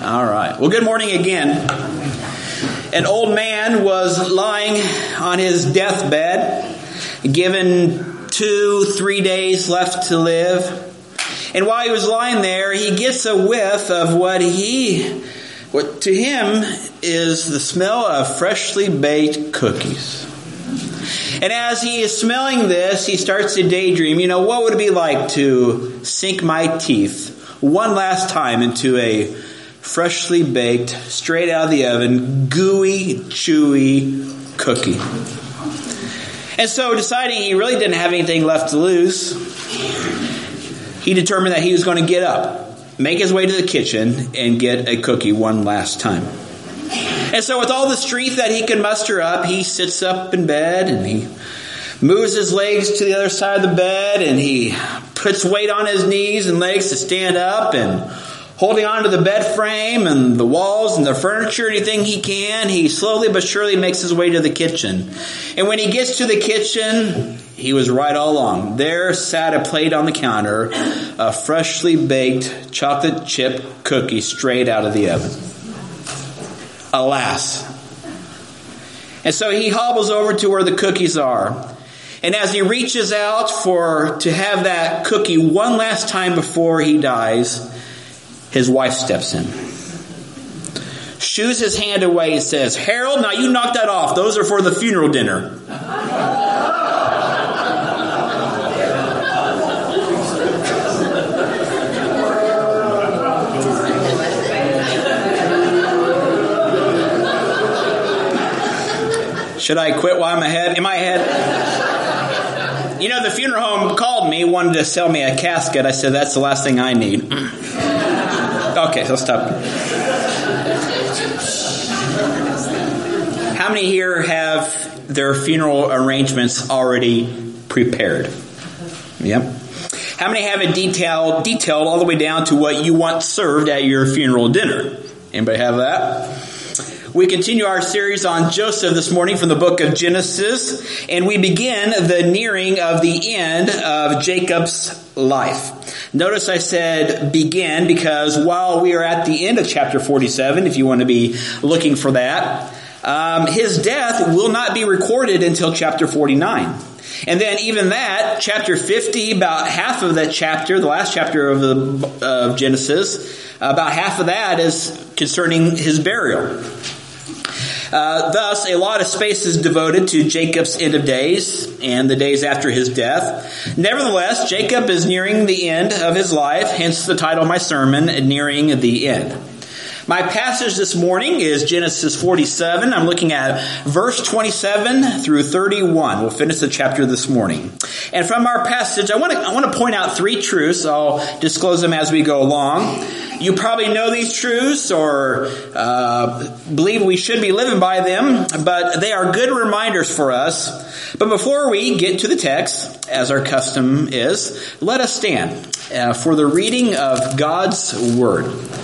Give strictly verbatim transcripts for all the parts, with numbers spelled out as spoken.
All right. Well, good morning again. An old man was lying on his deathbed, given two, three days left to live. And while he was lying there, he gets a whiff of what he, what to him is the smell of freshly baked cookies. And as he is smelling this, he starts to daydream, you know, what would it be like to sink my teeth one last time into a freshly baked, straight out of the oven, gooey, chewy cookie. And so, deciding he really didn't have anything left to lose, he determined that he was going to get up, make his way to the kitchen, and get a cookie one last time. And so with all the strength that he can muster up, he sits up in bed and he moves his legs to the other side of the bed and he puts weight on his knees and legs to stand up, and holding on to the bed frame and the walls and the furniture, anything he can, he slowly but surely makes his way to the kitchen. And when he gets to the kitchen, he was right all along. There sat a plate on the counter, a freshly baked chocolate chip cookie straight out of the oven. Alas. And so he hobbles over to where the cookies are. And as he reaches out for to have that cookie one last time before he dies, his wife steps in, shoos his hand away and says, "Harold, now you knock that off. Those are for the funeral dinner." Should I quit while I'm ahead? Am I ahead? You know, the funeral home called me, wanted to sell me a casket. I said, that's the last thing I need. Okay, so stop. How many here have their funeral arrangements already prepared? Yep. How many have it detailed, detailed all the way down to what you want served at your funeral dinner? Anybody have that? We continue our series on Joseph this morning from the book of Genesis, and we begin the nearing of the end of Jacob's life. Notice I said begin because while we are at the end of chapter forty-seven, if you want to be looking for that, um, his death will not be recorded until chapter forty-nine. And then even that, chapter fifty, about half of that chapter, the last chapter of the of Genesis, about half of that is concerning his burial. Uh, thus, a lot of space is devoted to Jacob's end of days and the days after his death. Nevertheless, Jacob is nearing the end of his life, hence the title of my sermon, Nearing the End. My passage this morning is Genesis forty-seven. I'm looking at verse twenty-seven through thirty-one. We'll finish the chapter this morning. And from our passage, I want to I want to point out three truths. I'll disclose them as we go along. You probably know these truths or uh, believe we should be living by them, but they are good reminders for us. But before we get to the text, as our custom is, let us stand uh, for the reading of God's Word.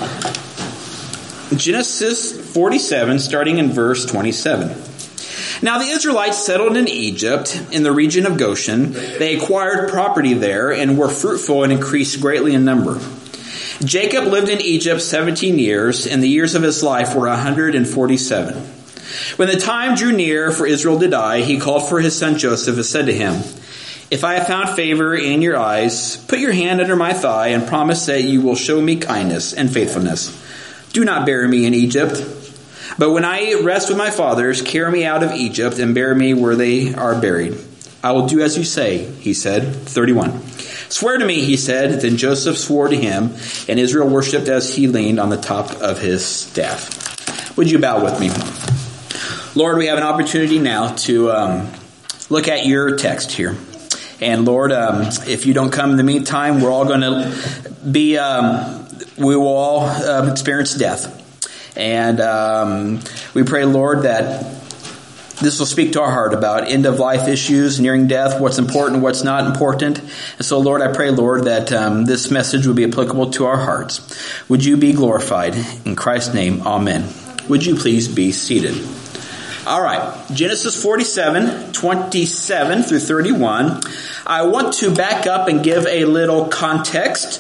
Genesis forty-seven, starting in verse twenty-seven. Now the Israelites settled in Egypt, in the region of Goshen. They acquired property there and were fruitful and increased greatly in number. Jacob lived in Egypt seventeen years, and the years of his life were one hundred forty-seven. When the time drew near for Israel to die, he called for his son Joseph and said to him, "If I have found favor in your eyes, put your hand under my thigh and promise that you will show me kindness and faithfulness. Do not bury me in Egypt. But when I rest with my fathers, carry me out of Egypt and bury me where they are buried. I will do as you say," he said. thirty-one. "Swear to me," he said. Then Joseph swore to him, and Israel worshipped as he leaned on the top of his staff. Would you bow with me? Lord, we have an opportunity now to um, look at your text here. And Lord, um, if you don't come in the meantime, we're all going to be... Um, we will all um, experience death. And um, we pray, Lord, that this will speak to our heart about end-of-life issues, nearing death, what's important, what's not important. And so, Lord, I pray, Lord, that um, this message will be applicable to our hearts. Would you be glorified? In Christ's name, amen. Would you please be seated? All right, Genesis forty-seven, twenty-seven through thirty-one. I want to back up and give a little context.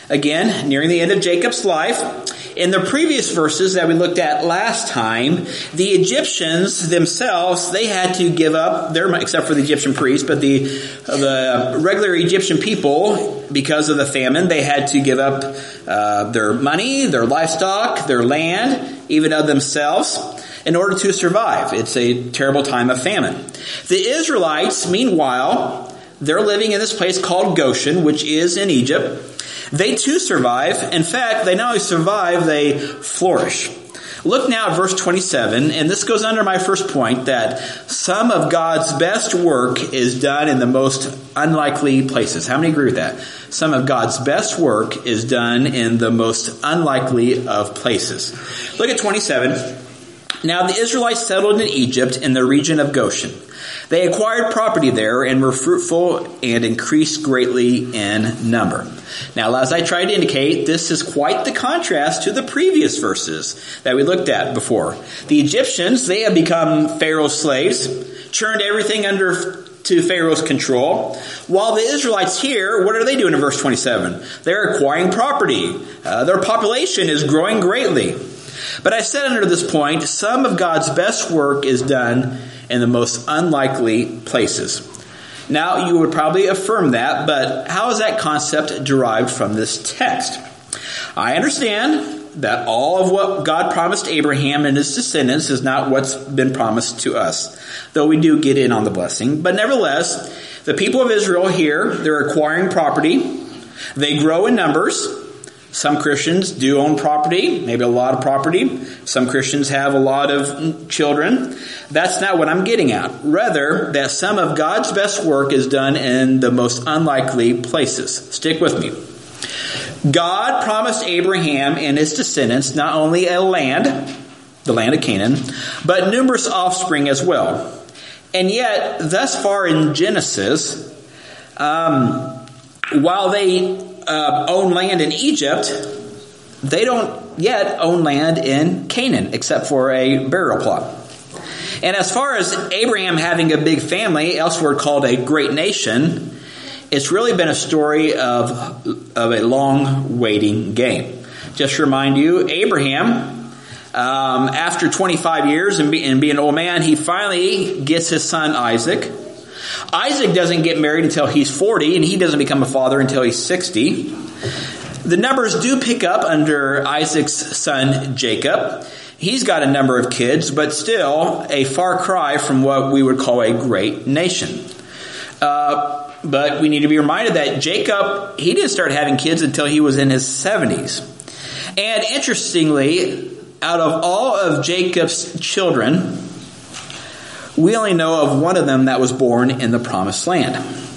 Again, nearing the end of Jacob's life. In the previous verses that we looked at last time, the Egyptians themselves, they had to give up their, except for the Egyptian priests, but the the regular Egyptian people, because of the famine, they had to give up uh, their money, their livestock, their land, even of themselves, in order to survive. It's a terrible time of famine. The Israelites, meanwhile, they're living in this place called Goshen, which is in Egypt. They too survive. In fact, they not only survive, they flourish. Look now at verse twenty-seven, and this goes under my first point, that some of God's best work is done in the most unlikely places. How many agree with that? Some of God's best work is done in the most unlikely of places. Look at twenty-seven. Now the Israelites settled in Egypt in the region of Goshen. They acquired property there and were fruitful and increased greatly in number. Now, as I tried to indicate, this is quite the contrast to the previous verses that we looked at before. The Egyptians, they have become Pharaoh's slaves, churned everything under to Pharaoh's control, while the Israelites here, what are they doing in verse twenty-seven? They're acquiring property. Uh, their population is growing greatly. But I said under this point, some of God's best work is done in the most unlikely places. Now, you would probably affirm that, but how is that concept derived from this text? I understand that all of what God promised Abraham and his descendants is not what's been promised to us, though we do get in on the blessing. But nevertheless, the people of Israel here, they're acquiring property. They grow in numbers. Some Christians do own property, maybe a lot of property. Some Christians have a lot of children. That's not what I'm getting at. Rather, that some of God's best work is done in the most unlikely places. Stick with me. God promised Abraham and his descendants not only a land, the land of Canaan, but numerous offspring as well. And yet, thus far in Genesis, um, while they Uh, own land in Egypt, they don't yet own land in Canaan, except for a burial plot. And as far as Abraham having a big family, elsewhere called a great nation, it's really been a story of, of a long waiting game. Just to remind you, Abraham, um, after twenty-five years and, be, and being an old man, he finally gets his son Isaac. Isaac doesn't get married until he's forty, and he doesn't become a father until he's sixty. The numbers do pick up under Isaac's son Jacob. He's got a number of kids, but still a far cry from what we would call a great nation. Uh, but we need to be reminded that Jacob, he didn't start having kids until he was in his seventies. And interestingly, out of all of Jacob's children, we only know of one of them that was born in the promised land.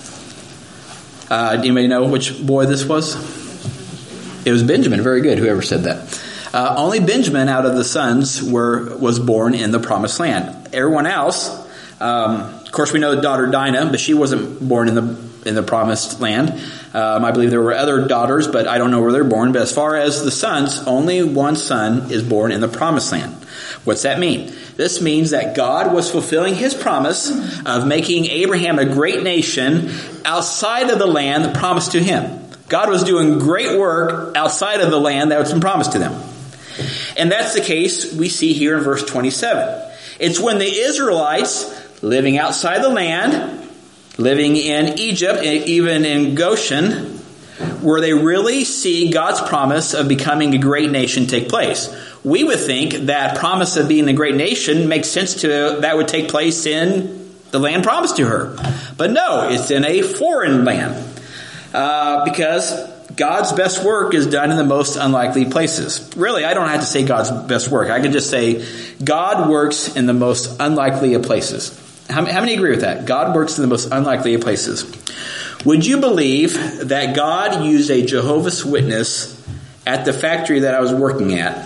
Uh, do anybody know which boy this was? It was Benjamin. Very good, whoever said that. Uh, only Benjamin out of the sons were was born in the promised land. Everyone else, um, of course we know the daughter Dinah, but she wasn't born in the in the promised land. Um, I believe there were other daughters, but I don't know where they're born. But as far as the sons, only one son is born in the promised land. What's that mean? This means that God was fulfilling his promise of making Abraham a great nation outside of the land promised to him. God was doing great work outside of the land that was been promised to them. And that's the case we see here in verse twenty-seven. It's when the Israelites, living outside the land, living in Egypt, even in Goshen, where they really see God's promise of becoming a great nation take place. We would think that promise of being a great nation makes sense to that would take place in the land promised to her. But no, it's in a foreign land. Uh, because God's best work is done in the most unlikely places. Really, I don't have to say God's best work. I can just say God works in the most unlikely of places. How, how many agree with that? God works in the most unlikely of places. Would you believe that God used a Jehovah's Witness at the factory that I was working at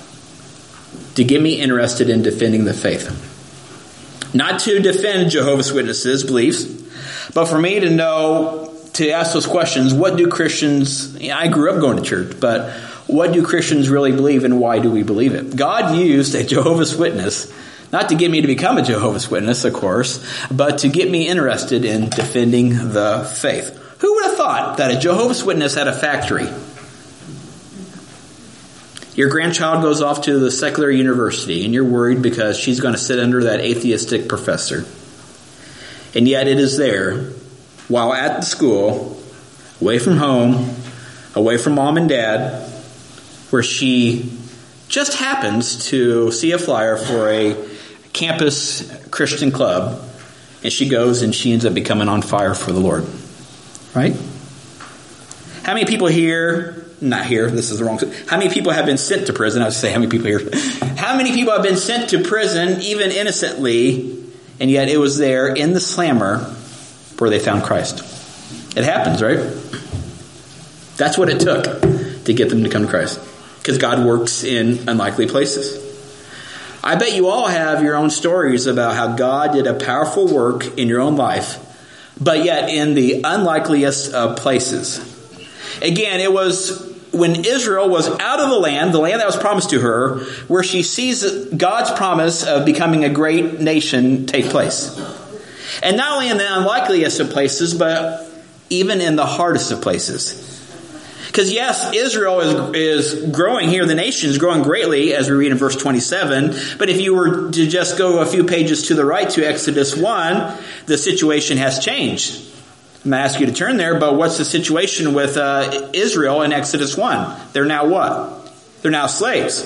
to get me interested in defending the faith? Not to defend Jehovah's Witnesses' beliefs, but for me to know, to ask those questions, what do Christians, I grew up going to church, but what do Christians really believe and why do we believe it? God used a Jehovah's Witness, not to get me to become a Jehovah's Witness, of course, but to get me interested in defending the faith. Who would have thought that a Jehovah's Witness at a factory Your grandchild goes off to the secular university, and you're worried because she's going to sit under that atheistic professor. And yet it is there, while at the school, away from home, away from mom and dad, where she just happens to see a flyer for a campus Christian club, and she goes and she ends up becoming on fire for the Lord. Right? How many people here, not here, this is the wrong, how many people have been sent to prison? I was going to say how many people here. How many people have been sent to prison, even innocently, and yet it was there in the slammer where they found Christ? It happens, right? That's what it took to get them to come to Christ. Because God works in unlikely places. I bet you all have your own stories about how God did a powerful work in your own life, but yet in the unlikeliest of places. Again, it was when Israel was out of the land, the land that was promised to her, where she sees God's promise of becoming a great nation take place. And not only in the unlikeliest of places, but even in the hardest of places. Because yes, Israel is, is growing here. The nation is growing greatly, as we read in verse twenty-seven. But if you were to just go a few pages to the right to Exodus one, the situation has changed. I'm going to ask you to turn there, but what's the situation with uh, Israel in Exodus one? They're now what? They're now slaves.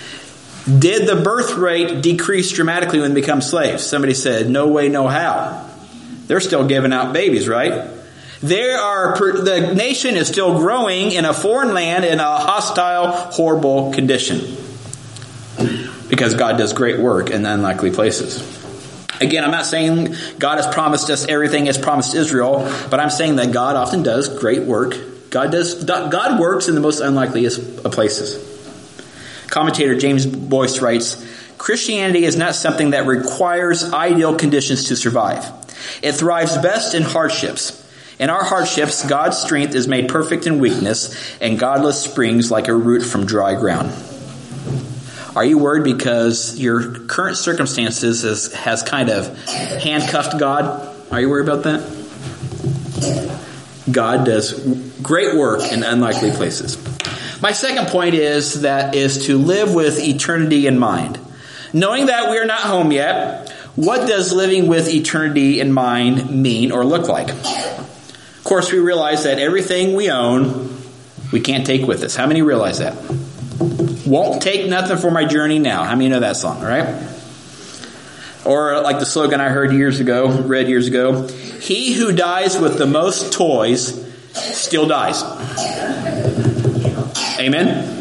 Did the birth rate decrease dramatically when they become slaves? Somebody said, no way, no how. They're still giving out babies, right? There are, the nation is still growing in a foreign land in a hostile, horrible condition. Because God does great work in unlikely places. Again, I'm not saying God has promised us everything He's promised Israel, but I'm saying that God often does great work. God does, God works in the most unlikeliest of places. Commentator James Boyce writes, Christianity is not something that requires ideal conditions to survive. It thrives best in hardships. In our hardships, God's strength is made perfect in weakness, and godless springs like a root from dry ground. Are you worried because your current circumstances is, has kind of handcuffed God? Are you worried about that? God does great work in unlikely places. My second point is that is to live with eternity in mind. Knowing that we are not home yet, what does living with eternity in mind mean or look like? Of course, we realize that everything we own, we can't take with us. How many realize that? Won't take nothing for my journey now. How many know that song, right? Or like the slogan I heard years ago, read years ago, he who dies with the most toys still dies. Amen?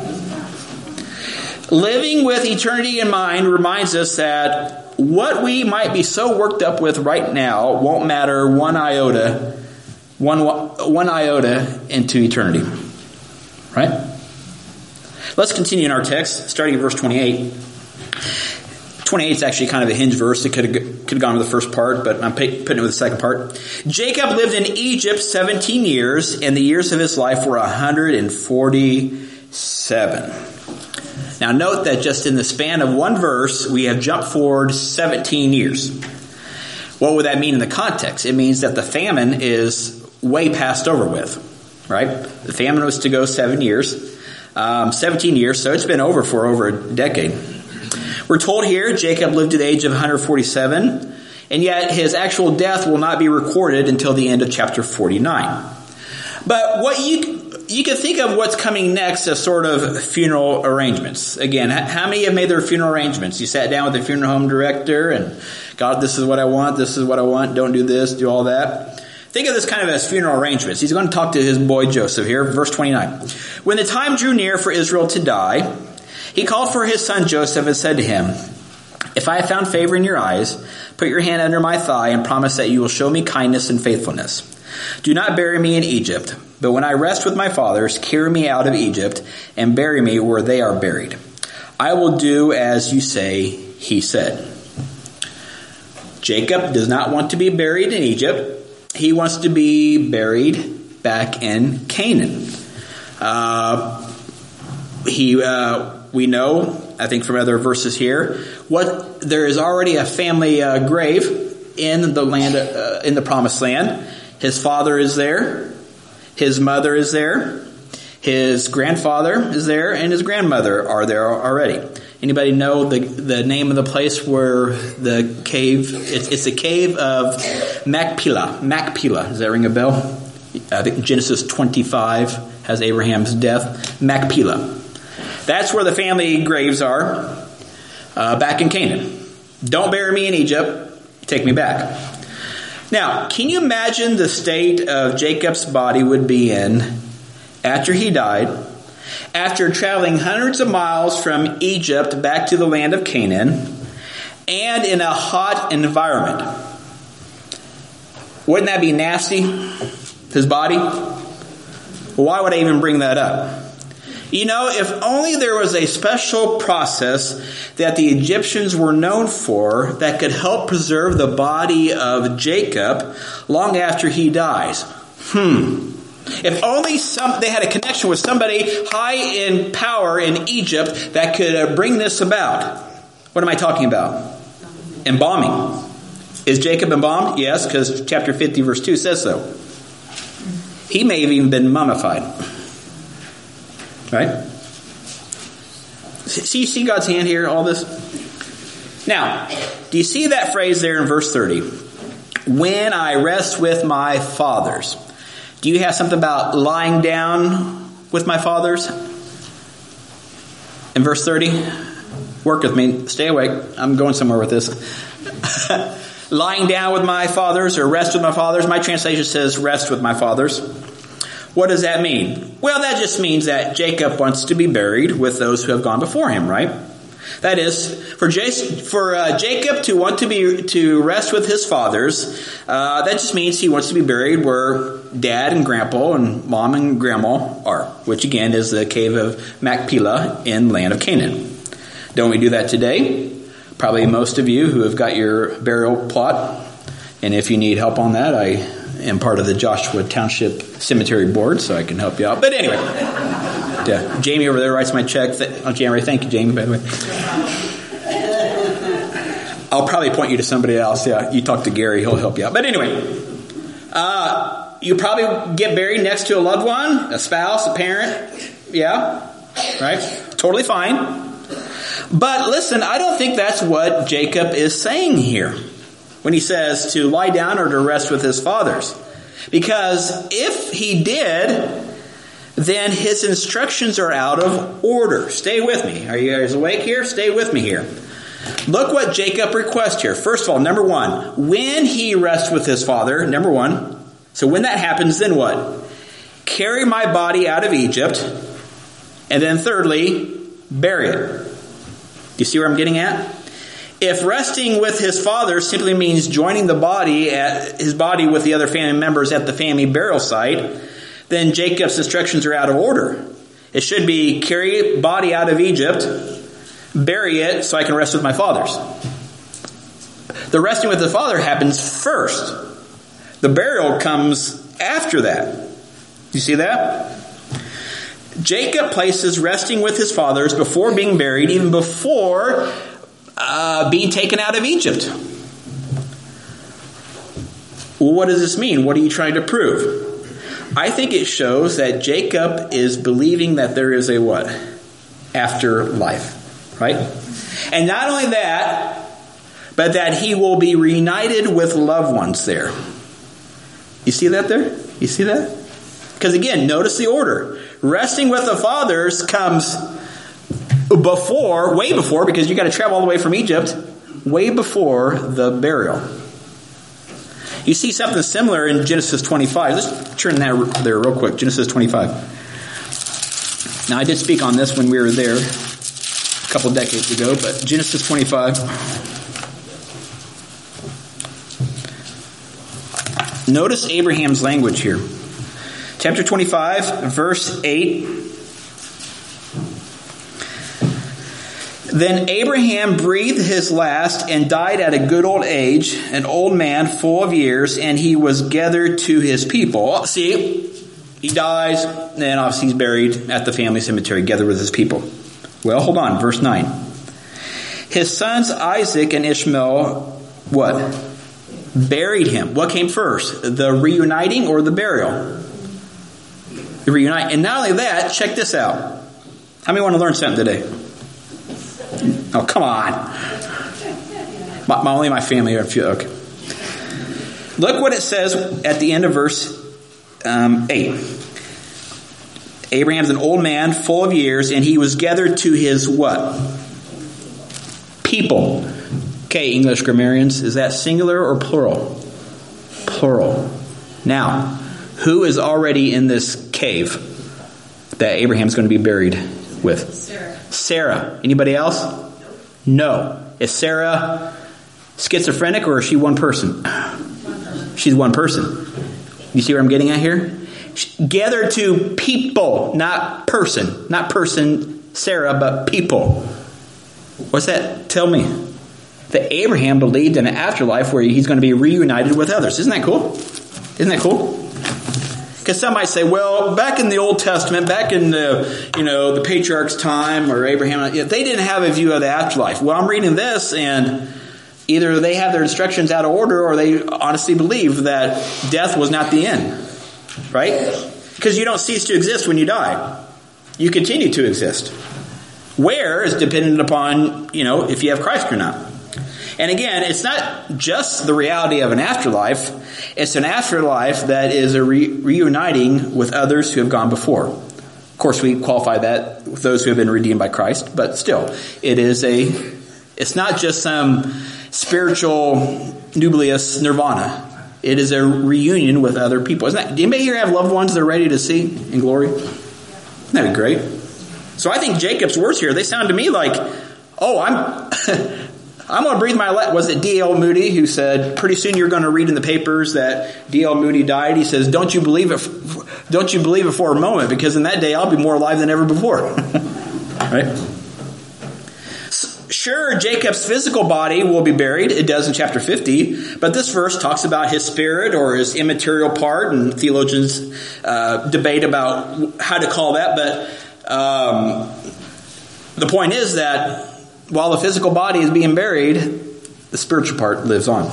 Living with eternity in mind reminds us that what we might be so worked up with right now won't matter one iota One, one iota into eternity. Right? Let's continue in our text, starting in verse twenty-eight. twenty-eight is actually kind of a hinge verse. It could have, could have gone with the first part, but I'm putting it with the second part. Jacob lived in Egypt seventeen years, and the years of his life were one hundred forty-seven. Now note that just in the span of one verse, we have jumped forward seventeen years. What would that mean in the context? It means that the famine is way passed over with, right? The famine was to go seven years, um, seventeen years, so it's been over for over a decade. We're told here Jacob lived to the age of one hundred forty-seven, and yet his actual death will not be recorded until the end of chapter forty-nine. But what you you can think of what's coming next as sort of funeral arrangements. Again, how many have made their funeral arrangements? You sat down with the funeral home director and, God, this is what I want, this is what I want, don't do this, do all that. Think of this kind of as funeral arrangements. He's going to talk to his boy Joseph here, verse twenty-nine. When the time drew near for Israel to die, he called for his son Joseph and said to him, if I have found favor in your eyes, put your hand under my thigh and promise that you will show me kindness and faithfulness. Do not bury me in Egypt, but when I rest with my fathers, carry me out of Egypt and bury me where they are buried. I will do as you say, he said. Jacob does not want to be buried in Egypt. He wants to be buried back in Canaan. Uh, he, uh, we know, I think from other verses here, what there is already a family uh, grave in the land, uh, in the promised land. His father is there. His mother is there. His grandfather is there and his grandmother are there already. Anybody know the the name of the place where the cave? It's, it's the cave of Machpelah. Machpelah. Does that ring a bell? I think Genesis twenty-five has Abraham's death. Machpelah. That's where the family graves are, uh, back in Canaan. Don't bury me in Egypt. Take me back. Now, can you imagine the state of Jacob's body would be in after he died, after traveling hundreds of miles from Egypt back to the land of Canaan, and in a hot environment? Wouldn't that be nasty? His body? Why would I even bring that up? You know, if only there was a special process that the Egyptians were known for that could help preserve the body of Jacob long after he dies. Hmm. If only some they had a connection with somebody high in power in Egypt that could uh, bring this about. What am I talking about? Embalming. Is Jacob embalmed? Yes, because chapter fifty verse two says so. He may have even been mummified. Right? See, you see God's hand here, all this? Now, do you see that phrase there in verse thirty? When I rest with my fathers. Do you have something about lying down with my fathers? In verse thirty? Work with me. Stay awake. I'm going somewhere with this. Lying down with my fathers or rest with my fathers. My translation says rest with my fathers. What does that mean? Well, that just means that Jacob wants to be buried with those who have gone before him, right? That is, for Jason, for uh, Jacob to want to be to rest with his fathers, uh, that just means he wants to be buried where Dad and Grandpa and Mom and Grandma are, which again is the cave of Machpelah in land of Canaan. Don't we do that today? Probably most of you who have got your burial plot, and if you need help on that, I am part of the Joshua Township Cemetery Board, so I can help you out. But anyway, yeah, Jamie over there writes my check. Oh, January, thank you, Jamie, by the way. I'll probably point you to somebody else. Yeah, you talk to Gary, he'll help you out. But anyway, uh, you probably get buried next to a loved one, a spouse, a parent. Yeah, right? Totally fine. But listen, I don't think that's what Jacob is saying here when he says to lie down or to rest with his fathers. Because if he did, then his instructions are out of order. Stay with me. Are you guys awake here? Stay with me here. Look what Jacob requests here. First of all, number one, when he rests with his father, number one. So when that happens, then what? Carry my body out of Egypt. And then thirdly, bury it. Do you see where I'm getting at? If resting with his father simply means joining the body at his body with the other family members at the family burial site, then Jacob's instructions are out of order. It should be carry body out of Egypt, bury it so I can rest with my fathers. The resting with the father happens first. The burial comes after that. You see that? Jacob places resting with his fathers before being buried, even before uh, being taken out of Egypt. Well, what does this mean? What are you trying to prove? I think it shows that Jacob is believing that there is a what? Afterlife, right? And not only that, but that he will be reunited with loved ones there. You see that there? You see that? Because again, notice the order. Resting with the fathers comes before, way before, because you got to travel all the way from Egypt, way before the burial. You see something similar in Genesis twenty-five. Let's turn that there real quick. Genesis twenty-five. Now, I did speak on this when we were there a couple decades ago, but Genesis twenty-five. Notice Abraham's language here. Chapter twenty-five, verse eight. Then Abraham breathed his last and died at a good old age, an old man full of years, and he was gathered to his people. See, he dies, and then obviously he's buried at the family cemetery, gathered with his people. Well, hold on, verse nine. His sons Isaac and Ishmael, what? Buried him. What came first? The reuniting or the burial? You reunite. And not only that, check this out. How many want to learn something today? Oh, come on. My, my, only my family are a few. Okay. Look what it says at the end of verse um, eight. Abraham's an old man, full of years, and he was gathered to his what? People. Okay, English grammarians, is that singular or plural? Plural. Now, who is already in this cave that Abraham's going to be buried with? Sarah. Sarah. Anybody else? No. Is Sarah schizophrenic or is she one person? One person. She's one person. You see where I'm getting at here? Gathered to people, not person. Not person, Sarah, but people. What's that tell me? That Abraham believed in an afterlife where he's going to be reunited with others. Isn't that cool? Isn't that cool? Because some might say, well, back in the Old Testament, back in the, you know, the patriarchs' time or Abraham, they didn't have a view of the afterlife. Well, I'm reading this and either they have their instructions out of order or they honestly believe that death was not the end. Right? Because you don't cease to exist when you die. You continue to exist. Where is dependent upon, you know, if you have Christ or not. And again, it's not just the reality of an afterlife. It's an afterlife that is a re- reuniting with others who have gone before. Of course, we qualify that with those who have been redeemed by Christ. But still, it is a, it's not just some spiritual nucleus nirvana. It is a reunion with other people. Isn't that, do anybody here have loved ones they're ready to see in glory? Isn't that great? So I think Jacob's words here, they sound to me like, oh, I'm I'm going to breathe my last. Was it D L Moody who said, pretty soon you're going to read in the papers that D L Moody died? He says, don't you believe it, don't you believe it for a moment, because in that day I'll be more alive than ever before. Right? Sure, Jacob's physical body will be buried. It does in chapter fifty. But this verse talks about his spirit or his immaterial part, and theologians uh, debate about how to call that. But um, the point is that while the physical body is being buried, the spiritual part lives on.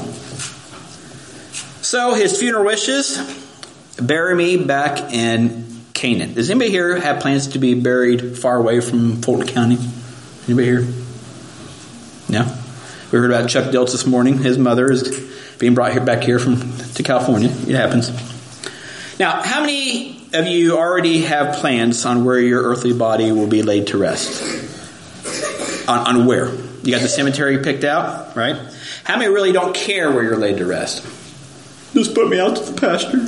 So his funeral wishes, bury me back in Canaan. Does anybody here have plans to be buried far away from Fulton County? Anybody here? No? We heard about Chuck Diltz this morning. His mother is being brought here back here from to California. It happens. Now, how many of you already have plans on where your earthly body will be laid to rest? On, on where? You got the cemetery picked out, right? How many really don't care where you're laid to rest? Just put me out to the pasture.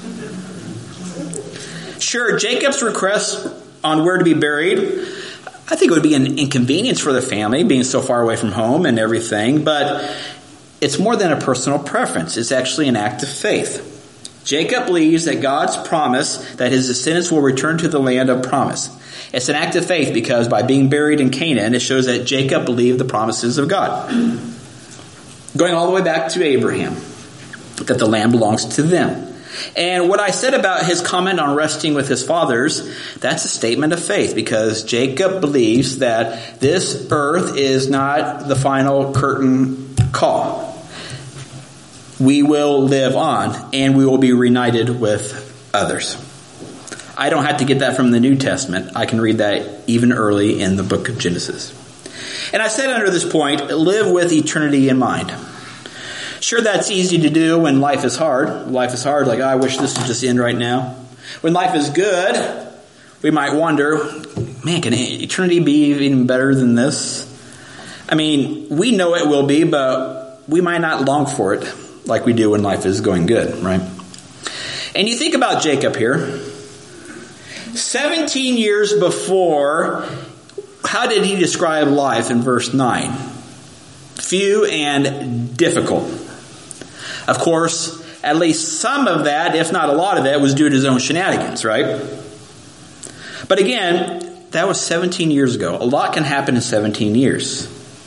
Sure, Jacob's request on where to be buried, I think it would be an inconvenience for the family, being so far away from home and everything, but it's more than a personal preference. It's actually an act of faith. Jacob believes that God's promise that his descendants will return to the land of promise. It's an act of faith because by being buried in Canaan, it shows that Jacob believed the promises of God. Going all the way back to Abraham, that the land belongs to them. And what I said about his comment on resting with his fathers, that's a statement of faith because Jacob believes that this earth is not the final curtain call. We will live on and we will be reunited with others. I don't have to get that from the New Testament. I can read that even early in the book of Genesis. And I said under this point, live with eternity in mind. Sure, that's easy to do when life is hard. Life is hard, like, oh, I wish this would just end right now. When life is good, we might wonder, man, can eternity be even better than this? I mean, we know it will be, but we might not long for it like we do when life is going good, right? And you think about Jacob here. seventeen years before, how did he describe life in verse nine? Few and difficult. Of course, at least some of that, if not a lot of that, was due to his own shenanigans, right? But again, that was seventeen years ago. A lot can happen in seventeen years.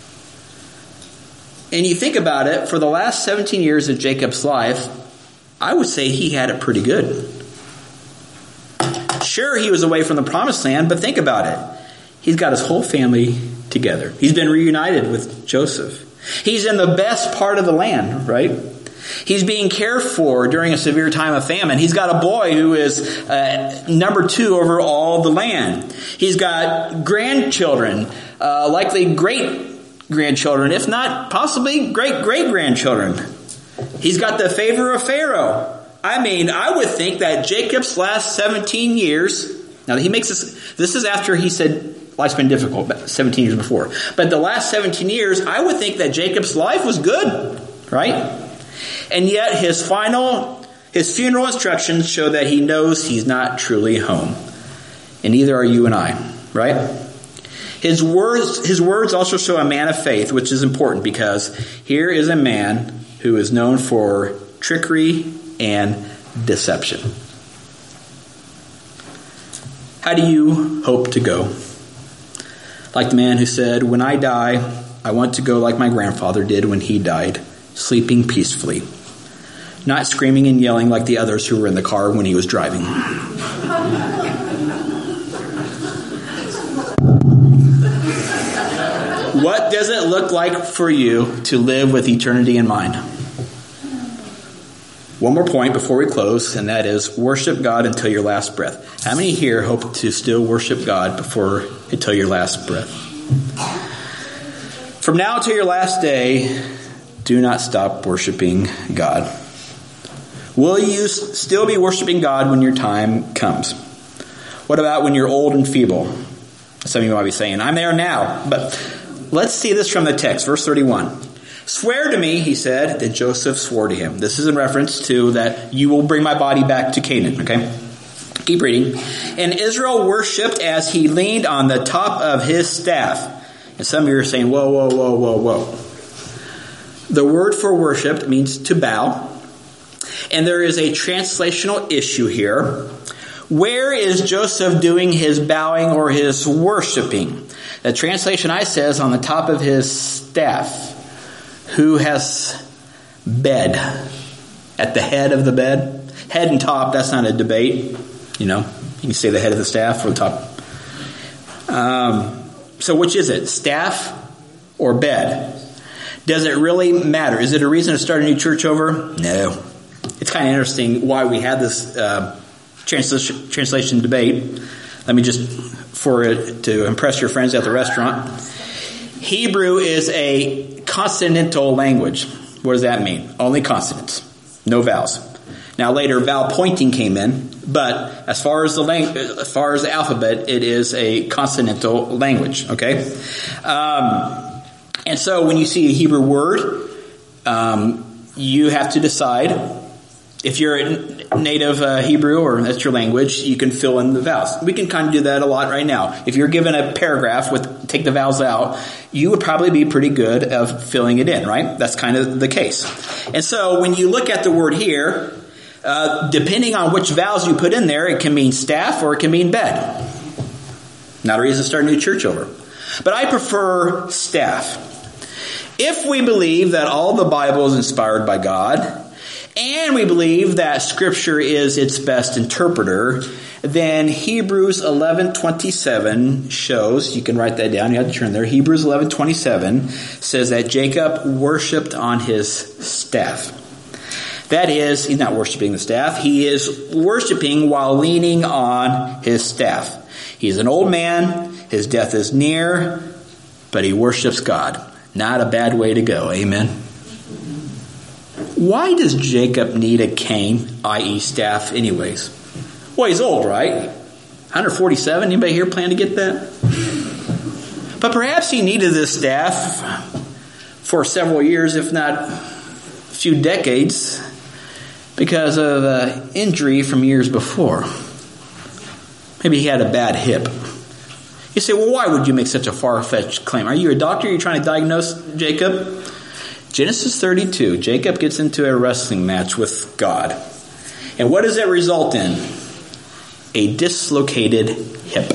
And you think about it, for the last seventeen years of Jacob's life, I would say he had it pretty good. Sure, he was away from the promised land, but think about it. He's got his whole family together. He's been reunited with Joseph. He's in the best part of the land, right? He's being cared for during a severe time of famine. He's got a boy who is uh, number two over all the land. He's got grandchildren, uh, likely great-grandchildren, if not possibly great-great-grandchildren. He's got the favor of Pharaoh. I mean, I would think that Jacob's last seventeen years, now he makes this, this is after he said life's been difficult, but seventeen years before. But the last seventeen years, I would think that Jacob's life was good, right? And yet his final, his funeral instructions show that he knows he's not truly home. And neither are you and I, right? His words, his words also show a man of faith, which is important because here is a man who is known for trickery and deception. How do you hope to go? Like the man who said, "When I die, I want to go like my grandfather did when he died, sleeping peacefully, not screaming and yelling like the others who were in the car when he was driving." What does it look like for you to live with eternity in mind? One more point before we close, and that is worship God until your last breath. How many here hope to still worship God before until your last breath? From now until your last day, do not stop worshiping God. Will you still be worshiping God when your time comes? What about when you're old and feeble? Some of you might be saying, "I'm there now." But let's see this from the text, verse thirty-one. "Swear to me," he said. Then Joseph swore to him. This is in reference to that you will bring my body back to Canaan, okay? Keep reading. "And Israel worshipped as he leaned on the top of his staff." And some of you are saying, whoa, whoa, whoa, whoa, whoa. The word for worship means to bow. And there is a translational issue here. Where is Joseph doing his bowing or his worshiping? The translation I says on the top of his staff. Who has bed? At the head of the bed? Head and top, that's not a debate. You know, you can say the head of the staff or the top. Um, so which is it? Staff or bed? Does it really matter? Is it a reason to start a new church over? No. It's kind of interesting why we had this uh, translation, translation debate. Let me just, for it to impress your friends at the restaurant. Hebrew is a consonantal language. What does that mean? Only consonants, no vowels. Now later, vowel pointing came in, but as far as the lang- as far as the alphabet, it is a consonantal language. Okay, um, and so when you see a Hebrew word, um, you have to decide. If you're a native uh, Hebrew or that's your language, you can fill in the vowels. We can kind of do that a lot right now. If you're given a paragraph with take the vowels out, you would probably be pretty good at filling it in, right? That's kind of the case. And so when you look at the word here, uh, depending on which vowels you put in there, it can mean staff or it can mean bed. Not a reason to start a new church over. But I prefer staff. If we believe that all the Bible is inspired by God, and we believe that Scripture is its best interpreter, then Hebrews eleven twenty-seven shows, you can write that down, you have to turn there, Hebrews eleven twenty-seven says that Jacob worshipped on his staff. That is, he's not worshiping the staff, he is worshiping while leaning on his staff. He's an old man, his death is near, but he worships God. Not a bad way to go, amen? Why does Jacob need a cane, that is staff, anyways? Well, he's old, right? one forty-seven, anybody here plan to get that? But perhaps he needed this staff for several years, if not a few decades, because of an injury from years before. Maybe he had a bad hip. You say, well, why would you make such a far-fetched claim? Are you a doctor? Are you trying to diagnose Jacob? Genesis thirty-two, Jacob gets into a wrestling match with God. And what does it result in? A dislocated hip,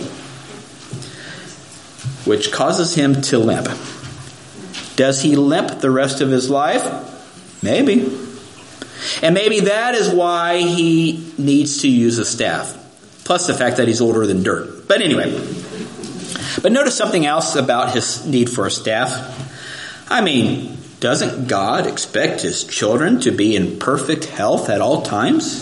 which causes him to limp. Does he limp the rest of his life? Maybe. And maybe that is why he needs to use a staff. Plus the fact that he's older than dirt. But anyway. But notice something else about his need for a staff. I mean, Doesn't God expect his children to be in perfect health at all times?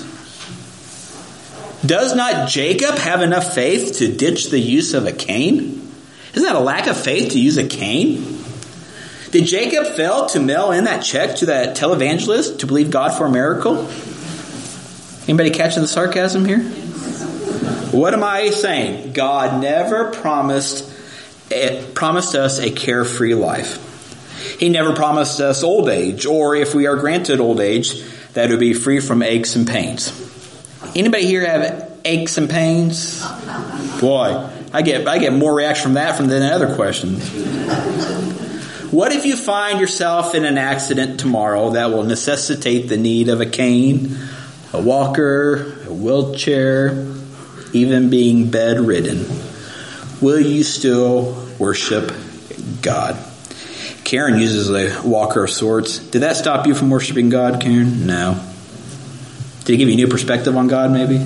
Does not Jacob have enough faith to ditch the use of a cane? Isn't that a lack of faith to use a cane? Did Jacob fail to mail in that check to that televangelist to believe God for a miracle? Anybody catching the sarcasm here? What am I saying? God never promised promised us a carefree life. He never promised us old age, or if we are granted old age, that it would be free from aches and pains. Anybody here have aches and pains? Boy, I get I get more reaction from that from than other questions. What if you find yourself in an accident tomorrow that will necessitate the need of a cane, a walker, a wheelchair, even being bedridden? Will you still worship God? Karen uses a walker of sorts. Did that stop you from worshiping God, Karen? No. Did it give you a new perspective on God, maybe?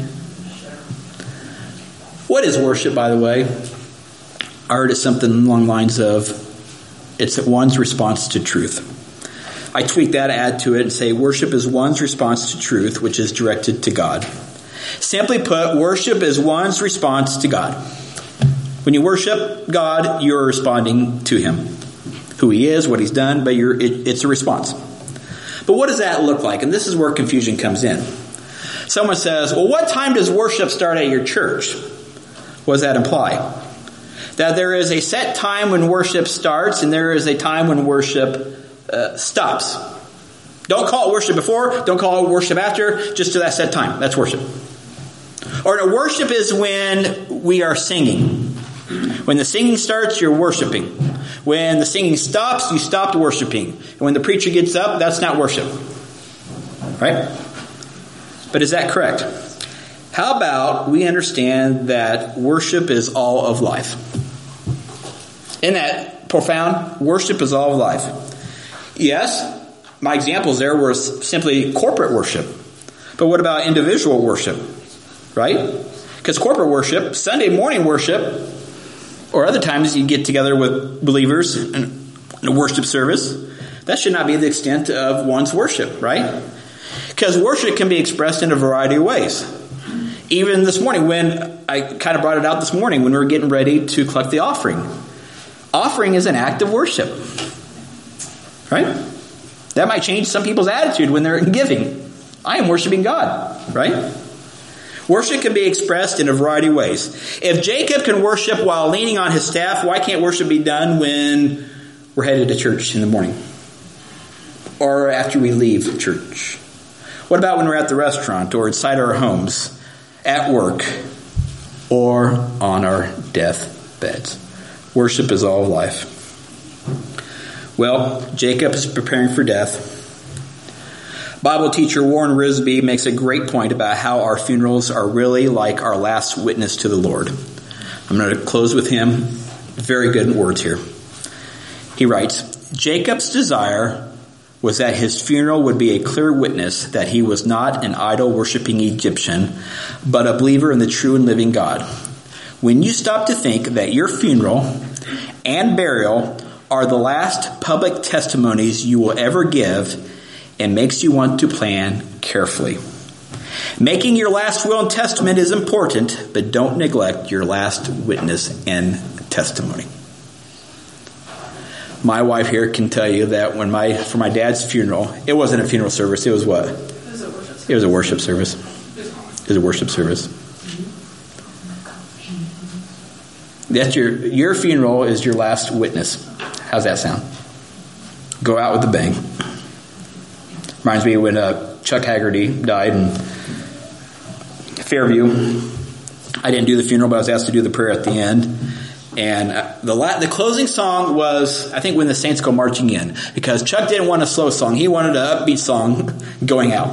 What is worship, by the way? I heard it something along the lines of, it's one's response to truth. I tweak that, add to it, and say worship is one's response to truth, which is directed to God. Simply put, worship is one's response to God. When you worship God, you're responding to him. Who he is, what he's done, but you're, it, it's a response. But what does that look like? And this is where confusion comes in. Someone says, well, what time does worship start at your church? What does that imply? That there is a set time when worship starts and there is a time when worship uh, stops. Don't call it worship before, don't call it worship after, just to that set time. That's worship. Or no, worship is when we are singing. When the singing starts, you're worshiping. When the singing stops, you stopped worshiping. And when the preacher gets up, that's not worship. Right? But is that correct? How about we understand that worship is all of life? Isn't that profound? Worship is all of life. Yes, my examples there were simply corporate worship. But what about individual worship? Right? Because corporate worship, Sunday morning worship, or other times you get together with believers in a worship service, that should not be the extent of one's worship, right? Because worship can be expressed in a variety of ways. Even this morning, when I kind of brought it out this morning, when we were getting ready to collect the offering. Offering is an act of worship, right? That might change some people's attitude when they're giving. I am worshiping God, right? Worship can be expressed in a variety of ways. If Jacob can worship while leaning on his staff, why can't worship be done when we're headed to church in the morning? Or after we leave church? What about when we're at the restaurant or inside our homes, at work, or on our deathbeds? Worship is all of life. Well, Jacob is preparing for death. Bible teacher Warren Risby makes a great point about how our funerals are really like our last witness to the Lord. I'm going to close with him. Very good words here. He writes, Jacob's desire was that his funeral would be a clear witness that he was not an idol-worshipping Egyptian, but a believer in the true and living God. When you stop to think that your funeral and burial are the last public testimonies you will ever give, it makes you want to plan carefully. Making your last will and testament is important, but don't neglect your last witness and testimony. My wife here can tell you that when my for my dad's funeral, it wasn't a funeral service. It was what? It was a worship service. It was a worship service. It was a worship service. That's your your funeral is your last witness. How's that sound? Go out with a bang. Reminds me when uh, Chuck Haggerty died in Fairview. I didn't do the funeral, but I was asked to do the prayer at the end. And uh, the la- the closing song was, I think, When the Saints Go Marching In. Because Chuck didn't want a slow song. He wanted an upbeat song going out.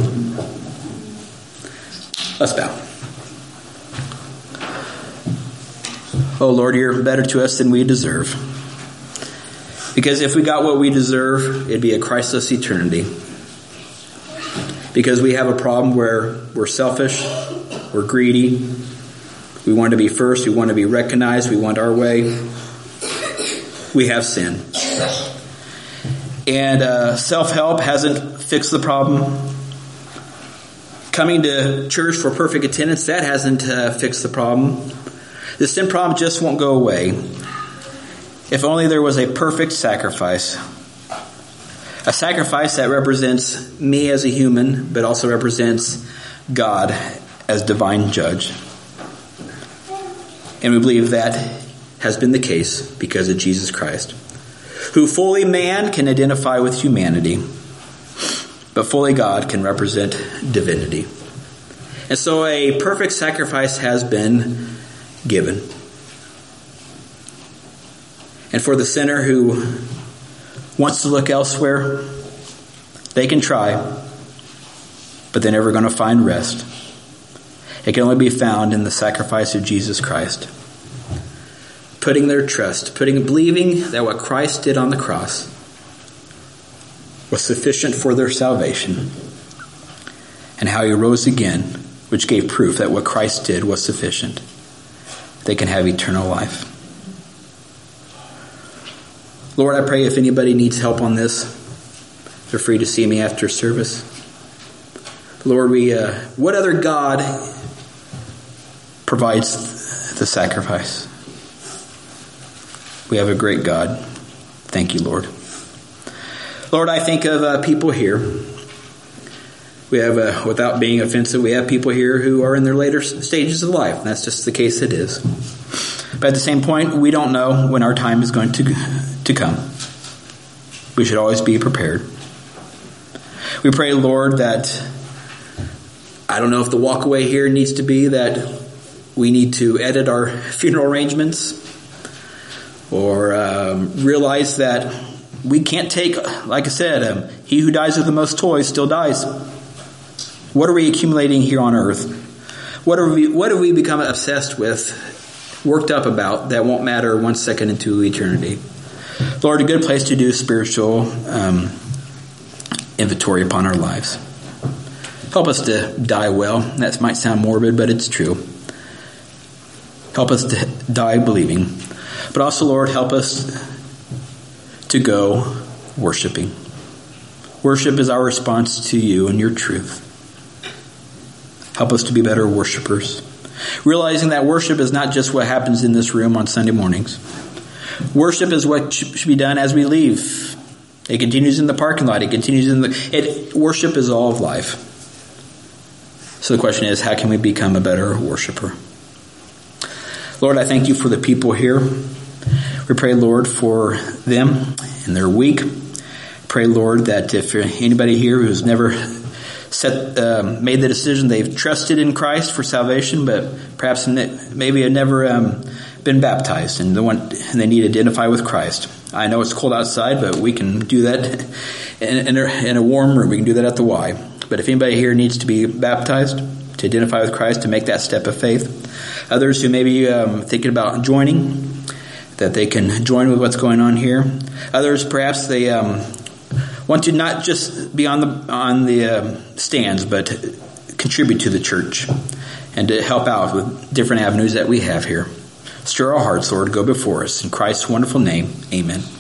Let's bow. Oh, Lord, you're better to us than we deserve. Because if we got what we deserve, it'd be a Christless eternity. Because we have a problem where we're selfish, we're greedy, we want to be first, we want to be recognized, we want our way. We have sin. And uh, self-help hasn't fixed the problem. Coming to church for perfect attendance, that hasn't uh, fixed the problem. The sin problem just won't go away. If only there was a perfect sacrifice. A sacrifice that represents me as a human, but also represents God as divine judge. And we believe that has been the case because of Jesus Christ, who fully man can identify with humanity, but fully God can represent divinity. And so a perfect sacrifice has been given. And for the sinner who wants to look elsewhere, they can try, but they're never going to find rest. It can only be found in the sacrifice of Jesus Christ. Putting their trust, putting, believing that what Christ did on the cross was sufficient for their salvation, and how he rose again, which gave proof that what Christ did was sufficient. They can have eternal life. Lord, I pray if anybody needs help on this, they're free to see me after service. Lord, we uh, what other God provides the sacrifice? We have a great God. Thank you, Lord. Lord, I think of uh, people here. We have, uh, without being offensive, we have people here who are in their later stages of life. And that's just the case it is. But at the same point, we don't know when our time is going to, to come. We should always be prepared. We pray, Lord, that I don't know if the walkaway here needs to be that we need to edit our funeral arrangements or um, realize that we can't take, like I said, um, he who dies with the most toys still dies. What are we accumulating here on earth? What are we, what have we become obsessed with, worked up about, that won't matter one second into eternity? Lord, a good place to do spiritual um, inventory upon our lives. Help us to die well. That might sound morbid, but it's true. Help us to die believing. But also, Lord, help us to go worshiping. Worship is our response to you and your truth. Help us to be better worshipers. Realizing that worship is not just what happens in this room on Sunday mornings. Worship is what should be done as we leave. It continues in the parking lot. It continues in the... It, worship is all of life. So the question is, how can we become a better worshiper? Lord, I thank you for the people here. We pray, Lord, for them and their week. Pray, Lord, that if anybody here who's never set, um, made the decision, they've trusted in Christ for salvation, but perhaps maybe have never um, been baptized, and, the one, and they need to identify with Christ. I know it's cold outside, but we can do that in, in, a, in a warm room. We can do that at the Y. But if anybody here needs to be baptized, to identify with Christ, to make that step of faith, others who may be um, thinking about joining, that they can join with what's going on here. Others, perhaps they um, want to not just be on the on the uh, stands, but contribute to the church and to help out with different avenues that we have here. Stir our hearts, Lord. Go before us. In Christ's wonderful name, amen.